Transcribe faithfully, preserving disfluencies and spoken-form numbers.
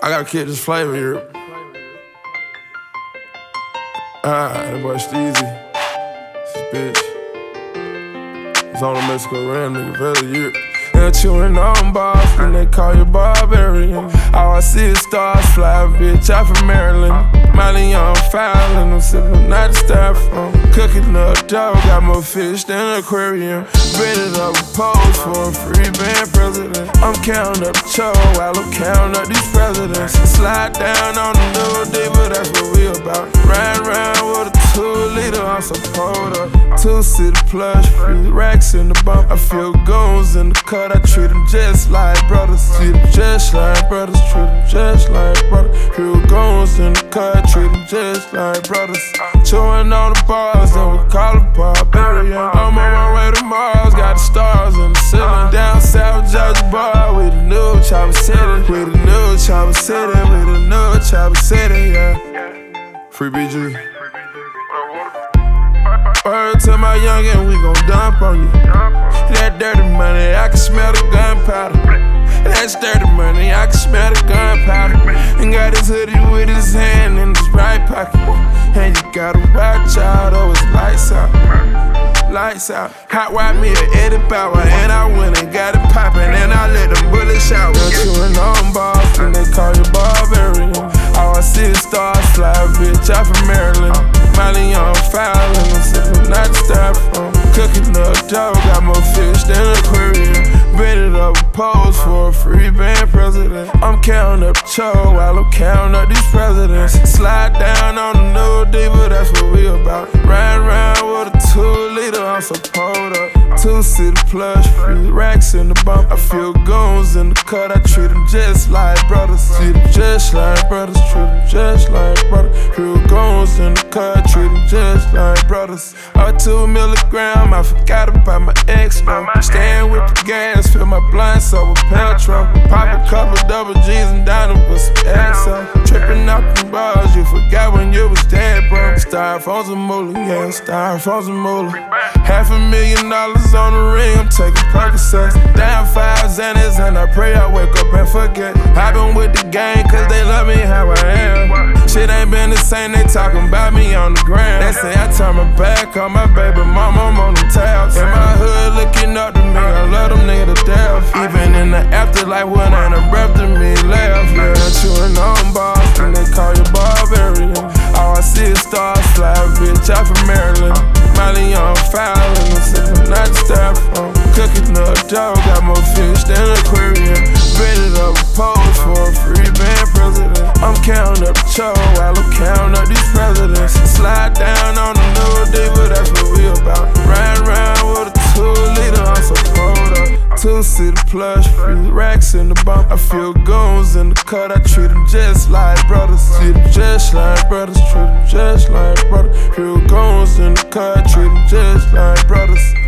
I gotta keep this flavor here. Ah, that boy Steezy. This bitch. It's on the Mexico Ram, nigga, very year. They're chewing on bars, and they call you barbarian. All I see is stars fly, bitch, out from Maryland. Miley on fire, and I'm sipping not the styrofoam. Cooking up dough, got more fish than an aquarium. Bedded up a pose for a free band president. I'm counting up the cho while I'm counting up these presidents. Slide down on the new diva, that's what we about. Ride around with a two liter, I'm so pulled up. Two city plush, free racks in the bump. I feel goons in the cut, I treat them just like brothers. Treat them just like brothers, treat them just like brothers. Feel goons in the cut, treat them just like brothers. Chewing on the bars, then we call it barbarian. I'm on my way to Mars, got the stars in the ceiling. Down south, Georgia bar, with the new Chopper City. With the new Chopper City, with the new Chopper City, yeah. Free B G. Word to my youngin', we gon' dump on you. That dirty money, I can smell the gunpowder. That's dirty money, I can smell the gunpowder. And got his hoodie with his hand in his right pocket. And you gotta watch out, oh, it's lights out. Lights out. Hot wipe me an Eddie Bauer, and I went and got it poppin', and I let them bullets shout. They're chewing on bars, and they call you barbarian. All I see is stars fly, bitch, out from Maryland. Miley on fire, and I'm sipping not the styrofoam. Cooking up dough, got more fish than an aquarium. Bedded up a pose for a free band president. I'm counting up the cho while I'm counting up these presidents. Slide down on the new diva, that's what we about. Ride around with a two liter, I'm so pulled up. Two city plush, free racks in the bump. I feel goons in the cut, I treat them just like brothers. Treat them just like brothers, treat them just like brothers. Feel goons in the cut, treat them just like brothers. Up two milligram, I forgot about my ex, though. Staying with the gas, fill my blinds up with petrol. Pop a couple double G's and down them with some X up. Tripping out the bars, you forgot when you was dead, bro. Styrofoam's a moolah, yeah, styrofoam's a moolah. Half a million dollars on the ring, I'm taking Percocets. Down five Xanax, and I pray I wake up and forget. I been with the gang, cause they love me how I am. Shit ain't been the same, they talking about me on the ground. They say I turn my back on my baby mama, I'm on them tabs. In my hood looking up to me, I love them niggas to death. Even in the afterlife when I interrupted me, laugh. Yeah, chewing on bars, and they call you barbarian. All I see is stars fly, bitch, out from Maryland. Miley on fire, and I'm sipping not the styrofoam. Cooking up dough, got more fish than an aquarium. Bedded up a pose for a free band president. I'm counting up the cho while I'm counting up these presidents. Slide down on the new diva, that's what we about. Ride around with a two liter, I'm so pulled up. Two city plush, free racks in the bump. I feel goons in the cut, I treat them just like brothers. Treat them just like brothers, treat them just like brothers. Feel goons in the cut, treat them just like brothers.